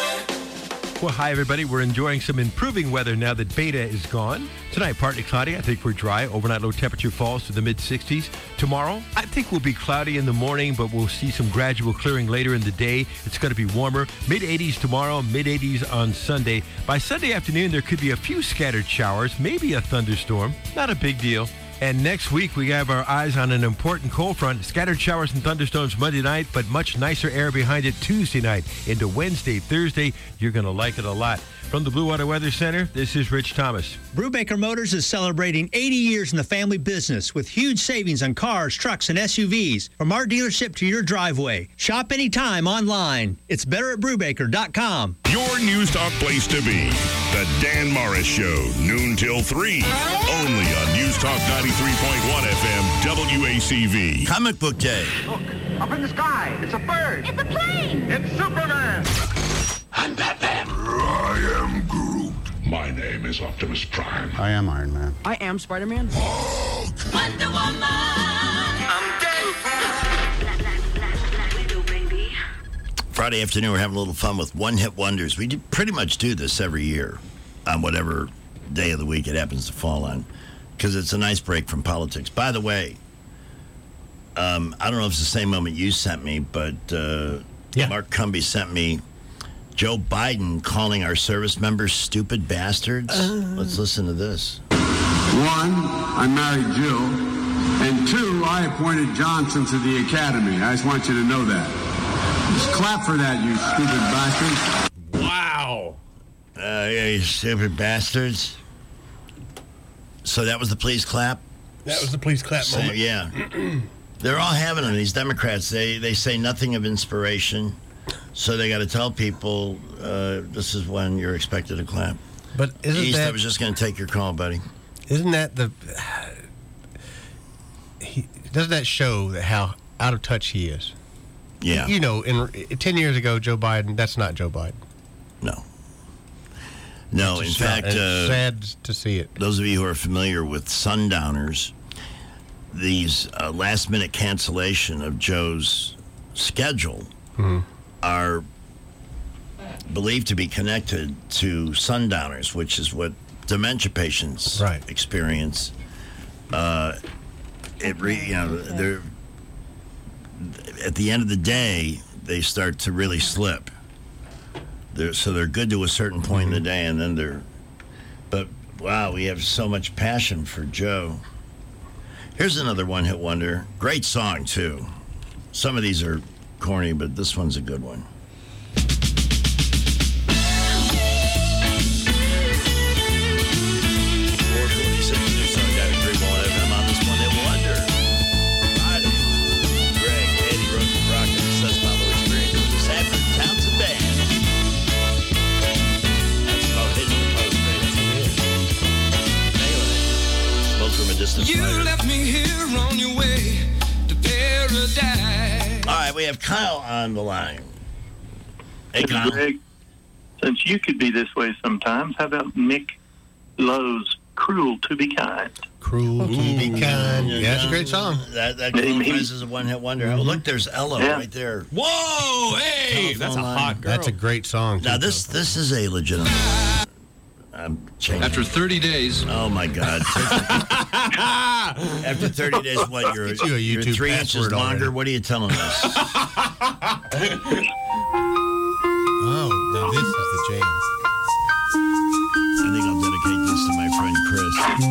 Well, hi, everybody. We're enjoying some improving weather now that Beta is gone. Tonight, partly cloudy. I think we're dry. Overnight low temperature falls to the mid-sixties. Tomorrow, I think we'll be cloudy in the morning, but we'll see some gradual clearing later in the day. It's going to be warmer. mid-eighties tomorrow, mid-eighties on Sunday. By Sunday afternoon, there could be a few scattered showers, maybe a thunderstorm. Not a big deal. And next week, we have our eyes on an important cold front. Scattered showers and thunderstorms Monday night, but much nicer air behind it Tuesday night. Into Wednesday, Thursday, you're going to like it a lot. From the Blue Water Weather Center, this is Rich Thomas. Brubaker Motors is celebrating eighty years in the family business with huge savings on cars, trucks, and S U Vs. From our dealership to your driveway. Shop anytime online. It's better at brubaker dot com. Your News Talk place to be. The Dan Morris Show, noon till three. Only on News Talk ninety-three point one F M, W A C V. Comic Book Day. Look, up in the sky. It's a bird. It's a plane. It's Superman. I'm Batman. I am Groot. My name is Optimus Prime. I am Iron Man. I am Spider-Man. Wonder Woman. I'm dead. Friday afternoon, we're having a little fun with one-hit wonders. We do pretty much do this every year on whatever day of the week it happens to fall on, because it's a nice break from politics. By the way, um, I don't know if it's the same moment you sent me, but uh, yeah. Mark Cumby sent me Joe Biden calling our service members stupid bastards. Uh, Let's listen to this. One, I married Jill. And two, I appointed Johnson to the academy. I just want you to know that. Just clap for that, you stupid bastards. Wow. Uh, yeah, you stupid bastards. So that was the please clap? That was the please clap So, moment. yeah. They're all having them, these Democrats. They they say nothing of inspiration. So they got to tell people uh, this is when you're expected to clap. But isn't East, that... I was just going to take your call, buddy. Isn't that the... He, doesn't that show that how out of touch he is? Yeah. You know, in ten years ago, Joe Biden, that's not Joe Biden. No. No, It's in just sad- fact... it's Uh, sad to see it. Those of you who are familiar with Sundowners, these uh, last-minute cancellation of Joe's schedule Mhm. are believed to be connected to Sundowners, which is what dementia patients Right. experience. Uh, it re, you know, they're at the end of the day, they start to really slip. They're, so they're good to a certain point in the day, and then they're. But wow, we have so much passion for Joe. Here's another one-hit wonder. Great song too. Some of these are corny, but this one's a good one. four forty-six News Song ninety-three point one F M on this one-hit wonder. Friday. Greg, Eddie, Rosen, Brock, and the Seth Pablo Experience with the Sanford Townsend Band. That's called Hitting the Post, baby. Nailing it. Smoke from a distant You fire. left me here on your way to paradise. All right, we have Kyle on the line. Hey, Hey, Kyle. Greg, since you could be this way sometimes, how about Mick Lowe's "Cruel to Be Kind"? Cruel to be kind. Yeah, that's a great song. That that Maybe. qualifies as a one-hit wonder. Oh, look, there's Ella Yeah. right there. Whoa, hey, Telephone that's a line. hot girl. That's a great song. Now too, this this is a legitimate. I'm changing. After thirty days. Oh my God! After thirty days, what you're, Get you a you're YouTube three inches password longer? already. What are you telling us? Oh, now this is the jams. I think I'll dedicate this to my friend Chris.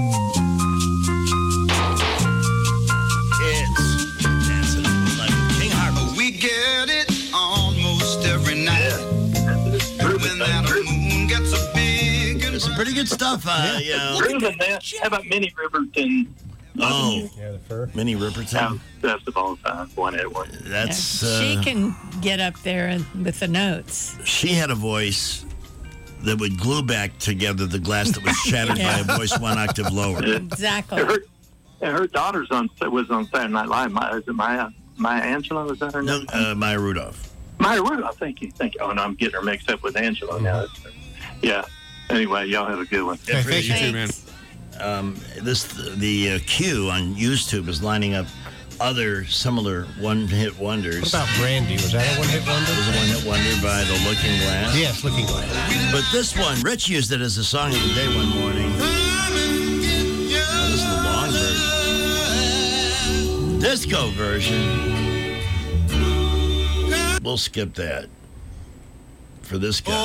It's Dancing in the Moonlight with King Harvey. We get it almost every night. When that moon gets a big and There's some pretty good stuff. Uh, you know. Other than that, how about Minnie Riperton? Oh, Yeah, the fur. Minnie Riperton. Best of all time, one hit one. That's Yeah, uh, she can get up there and, with the notes. she had a voice that would glue back together the glass that was shattered Yeah. by a voice one octave lower. Exactly. Her, her daughter's on was on Saturday Night Live. My, is it Maya Maya Angelou? Is that her No, name? uh, Maya Rudolph. Maya Rudolph. Thank you. Thank you. Oh no, I'm getting her mixed up with Angela now. That's- Yeah. Anyway, y'all have a good one. Yeah, thank you too, man. Um, this the uh, queue on YouTube is lining up other similar one-hit wonders. What about Brandy? Was that a one-hit wonder? It was a one-hit wonder by The Looking Glass. Yes, Looking Glass. But this one, Rich used it as a song of the day one morning. Now, this is the long version. Disco version. We'll skip that for this guy.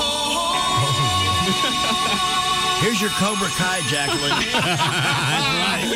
Here's your Cobra Kai, Jacqueline. That's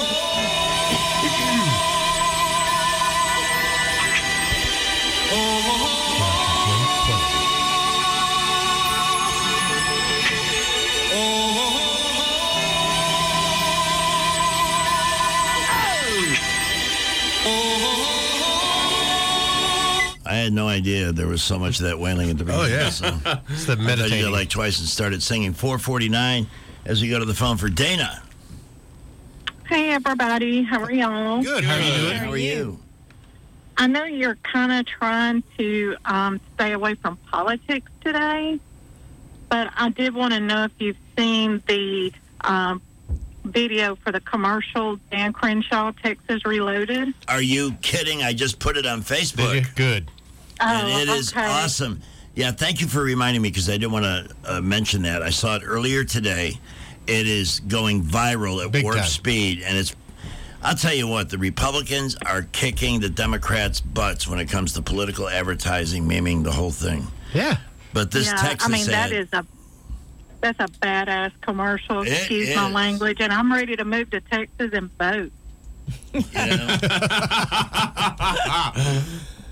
I had no idea there was so much of that wailing at the beginning. Oh, yeah. So It's the I thought you meditating. did like twice and started singing. four forty-nine as we go to the phone for Dana. Hey, everybody. How are y'all? Good. How are you doing? How are you? I know you're kind of trying to um, stay away from politics today, but I did want to know if you've seen the um, video for the commercial, Dan Crenshaw, Texas Reloaded. Are you kidding? I just put it on Facebook. Good. And Oh, it is okay. awesome. Yeah, thank you for reminding me because I didn't want to uh, mention that. I saw it earlier today. It is going viral at Big warp time. speed. And it's, I'll tell you what, the Republicans are kicking the Democrats' butts when it comes to political advertising, memeing the whole thing. Yeah. But this yeah, Texas I mean, that ad, is a that's a badass commercial. It Excuse my is. language, and I'm ready to move to Texas and vote.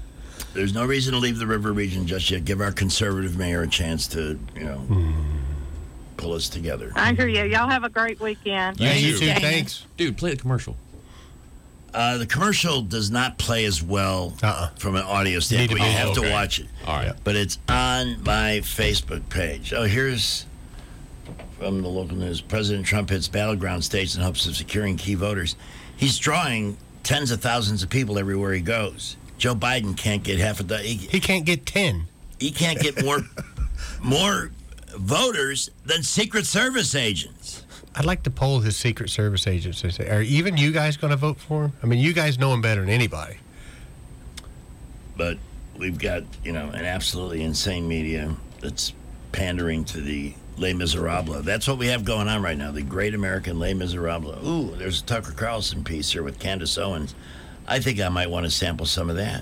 There's no reason to leave the river region just yet. Give our conservative mayor a chance to, you know, pull us together. I hear you. Y'all have a great weekend. Yeah, you too. Dana. Thanks. Dude, play the commercial. Uh, the commercial does not play as well uh-uh. from an audio standpoint. You, you have okay. to watch it. All right. But it's on my Facebook page. Oh, here's from the local news. President Trump hits battleground states in hopes of securing key voters. He's drawing tens of thousands of people everywhere he goes. Joe Biden can't get half a dozen. He, he can't get ten. He can't get more more voters than Secret Service agents. I'd like to poll his Secret Service agents and say, are even you guys going to vote for him? I mean, you guys know him better than anybody. But we've got, you know, an absolutely insane media that's pandering to the Les Miserables. That's what we have going on right now, the great American Les Miserables. Ooh, there's a Tucker Carlson piece here with Candace Owens. I think I might want to sample some of that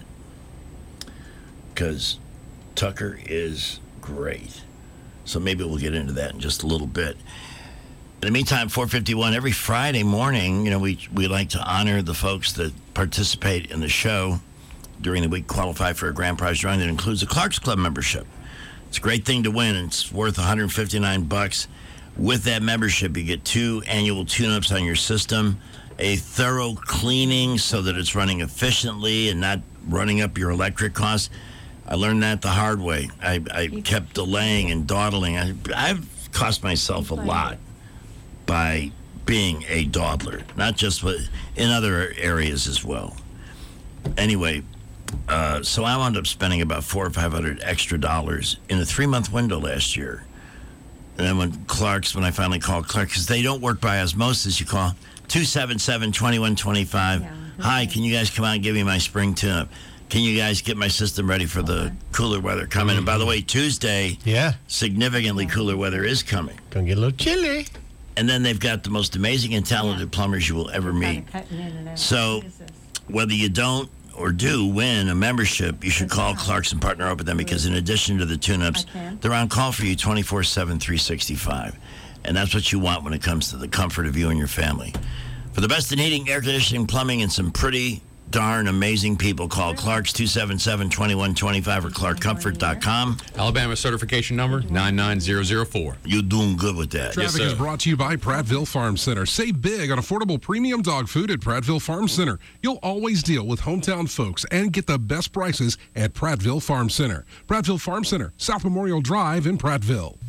because Tucker is great. So maybe we'll get into that in just a little bit. In the meantime, four fifty-one, every Friday morning, you know, we we like to honor the folks that participate in the show during the week, qualify for a grand prize drawing that includes a Clark's Club membership. It's a great thing to win. It's worth one hundred fifty-nine bucks. With that membership, you get two annual tune-ups on your system, a thorough cleaning so that it's running efficiently and not running up your electric costs. I learned that the hard way. I, I kept delaying and dawdling. I, I've cost myself a lot by being a dawdler, not just with, in other areas as well. Anyway, uh, so I wound up spending about four or five hundred extra dollars in a three-month window last year. And then when Clark's, when I finally called Clark, because they don't work by osmosis, you call two seven seven, two one two five. Yeah. Hi, can you guys come out and give me my spring tune-up? Can you guys get my system ready for the cooler weather coming? Mm-hmm. And by the way, Tuesday, yeah, significantly cooler weather is coming. Gonna get a little chilly. And then they've got the most amazing and talented plumbers you will ever meet. So whether you don't or do win a membership, you should call Clark's and partner up with them because in addition to the tune-ups, they're on call for you twenty-four seven, three sixty-five. And that's what you want when it comes to the comfort of you and your family. For the best in heating, air conditioning, plumbing, and some pretty darn amazing people, call Clark's two seven seven, two one two five or clark comfort dot com. Alabama certification number nine nine zero zero four. You're doing good with that. Traffic yes, is brought to you by Prattville Farm Center. Save big on affordable premium dog food at Prattville Farm Center. You'll always deal with hometown folks and get the best prices at Prattville Farm Center. Prattville Farm Center, South Memorial Drive in Prattville.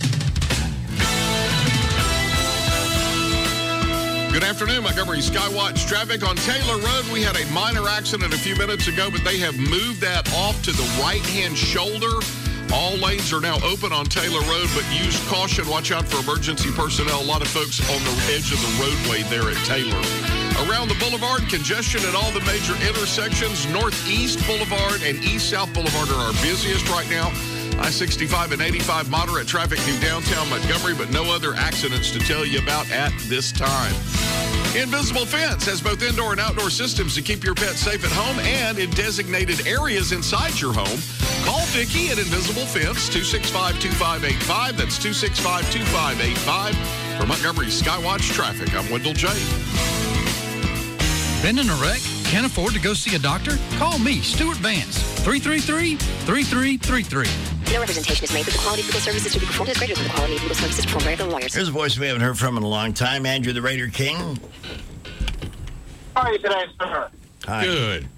Good afternoon, Montgomery Skywatch traffic on Taylor Road. We had a minor accident a few minutes ago, but they have moved that off to the right-hand shoulder. All lanes are now open on Taylor Road, but use caution. Watch out for emergency personnel. A lot of folks on the edge of the roadway there at Taylor. Around the boulevard, congestion at all the major intersections. Northeast Boulevard and East-South Boulevard are our busiest right now. I sixty-five and eighty-five moderate traffic through downtown Montgomery, but no other accidents to tell you about at this time. Invisible Fence has both indoor and outdoor systems to keep your pet safe at home and in designated areas inside your home. Call Vicki at Invisible Fence, two six five, two five eight five. That's two six five, two five eight five. For Montgomery Skywatch traffic, I'm Wendell J. Been in a wreck? Can't afford to go see a doctor? Call me, Stuart Vance, three three three, three three three three. No representation is made that the quality of legal services to be performed is greater than the quality of legal services performed by other lawyers. Here's a voice we haven't heard from in a long time. Andrew the Raider King. How are you today, sir? Hi. Good.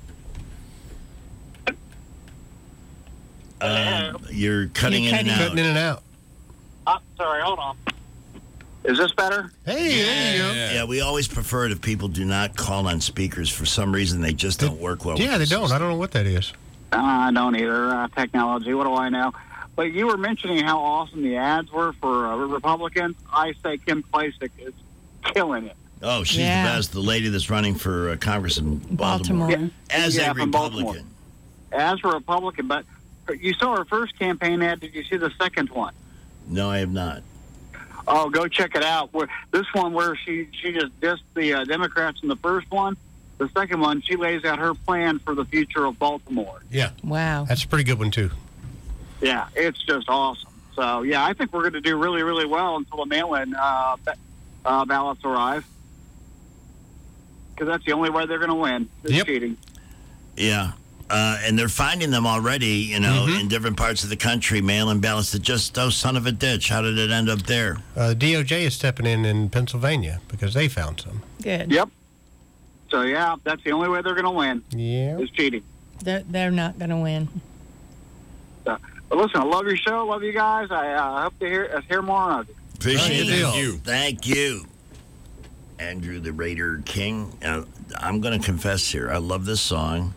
Uh, you're cutting You're in and cutting- out. Cutting in and out. Oh, sorry, hold on. Is this better? Hey, there you go. Yeah, we always prefer it if people do not call on speakers. For some reason, they just don't work well. Yeah, with they the don't. system. I don't know what that is. Uh, I don't either. Uh, technology, what do I know? But you were mentioning how awesome the ads were for uh, Republicans. I say Kim Klacik is killing it. Oh, she's Yeah. the best. The lady that's running for uh, Congress in Baltimore. Baltimore. As Yeah, a from Baltimore. Republican. As a Republican, but you saw her first campaign ad. Did you see the second one? No, I have not. Oh, go check it out. Where this one where she she just dissed the uh, Democrats in the first one. The second one, she lays out her plan for the future of Baltimore. Yeah. Wow. That's a pretty good one, too. Yeah, it's just awesome. So, yeah, I think we're going to do really, really well until the mail-in uh, ba- uh, ballots arrive. Because that's the only way they're going to win. Is Yep. cheating. Yeah. Uh, and they're finding them already, you know, Mm-hmm. in different parts of the country, mail-in ballots that just, oh, son of a ditch. How did it end up there? Uh, D O J is stepping in in Pennsylvania because they found some. Good. Yep. So, yeah, that's the only way they're going to win. Yeah. Is cheating. They're, they're not going to win. So, but listen, I love your show. Love you guys. I uh, hope to hear, uh, hear more of you. Appreciate Thank it. you. Thank you. Andrew the Raider King. Uh, I'm going to confess here. I love this song.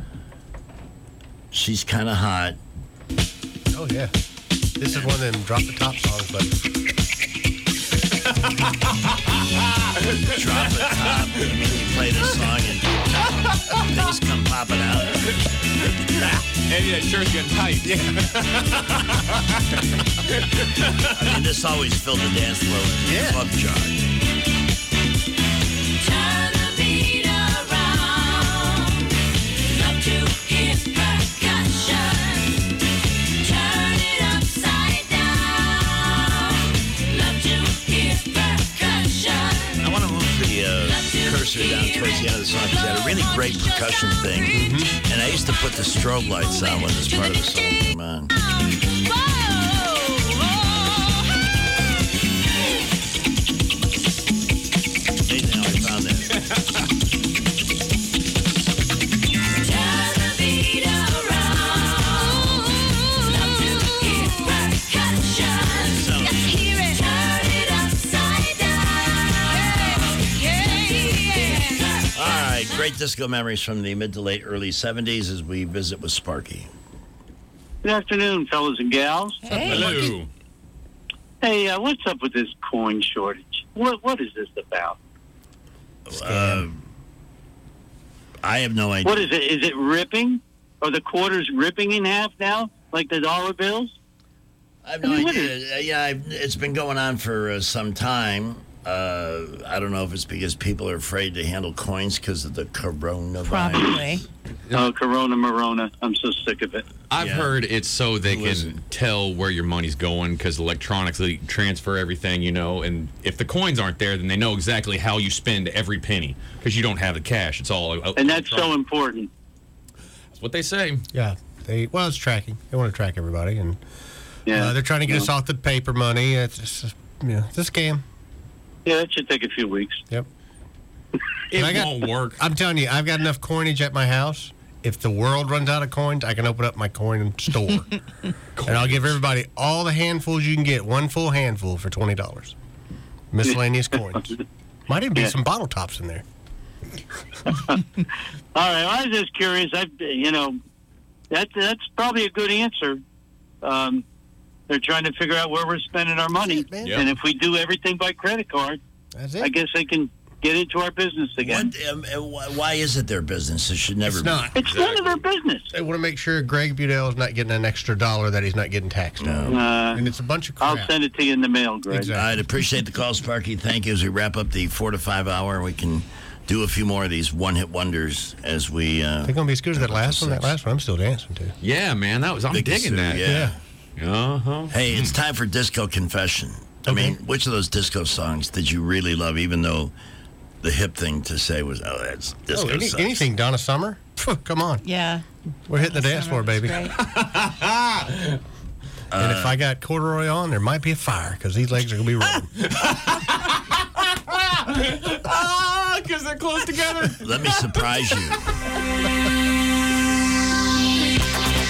She's kind of hot. Oh, yeah. This is one of them drop the top songs, but. Drop the top. I mean, you play this song and things come popping out. And that shirt's getting tight. Yeah. I mean, this always filled the dance floor with Yeah. club charge. Turn the beat around. Love to hear percussion. Turn it upside down. Love to hear percussion. I want to move the uh, cursor down towards the end of the song because it had a really great percussion thing. Mm-hmm. And I used to put the strobe lights on when this part of the song came on. Amazing how I found that. Turn the beat around. Love to hear percussion. Let's hear it. Turn it upside down. Yeah, yeah. All right, great disco memories from the mid to late early seventies as we visit with Sparky. Good afternoon, fellas and gals. Hello. Hey, uh, what's up with this coin shortage? What What is this about? Uh, I have no idea. What is it? Is it ripping? Are the quarters ripping in half now, like the dollar bills? I have no I mean, what idea. Uh, yeah, I've, it's been going on for uh, some time. Uh, I don't know if it's because people are afraid to handle coins because of the coronavirus. Probably. Oh, Corona Morona. I'm so sick of it. I've Yeah. heard it's so they Who can is it? tell where your money's going because electronically transfer everything, you know. And if the coins aren't there, then they know exactly how you spend every penny because you don't have the cash. It's all. And that's so important. That's what they say. Yeah. They Well, it's tracking. They want to track everybody. And Yeah. uh, they're trying to get Yeah. us off the paper money. It's, just, yeah, it's a scam. Yeah, that should take a few weeks. Yep. It I got- won't work. I'm telling you, I've got enough coinage at my house. If the world runs out of coins, I can open up my coin store. And I'll give everybody all the handfuls you can get, one full handful for twenty dollars. Miscellaneous coins. Might even be Yeah. some bottle tops in there. All right, I was just curious. I, you know, that that's probably a good answer. Um, they're trying to figure out where we're spending our money, man. Yep. and if we do everything by credit card, That's I it. guess they can get into our business again. What, um, uh, wh- why is it their business? It should never It's be. not. It's none of their business. They want to make sure Greg Budell is not getting an extra dollar that he's not getting taxed on. Uh, And it's a bunch of crap. I'll send it to you in the mail, Greg. Exactly. I'd appreciate the call, Sparky. Thank you. As we wrap up the four to five hour, we can do a few more of these one-hit wonders as we. Uh, They're going to be as good as that last one. That last one I'm still dancing to. Yeah, man, that was. I'm Vicky digging Sue, that. Yeah. Uh huh. Hey, it's time for disco confession. I Okay. mean, which of those disco songs did you really love, even though the hip thing to say was, "Oh, that's disco Oh, any, sucks." anything, Donna Summer? Phew, come on. Yeah. We're hitting the dance floor, baby. Great. And if I got corduroy on, there might be a fire because these legs are going to be running. Ah, because they're close together. Let me surprise you.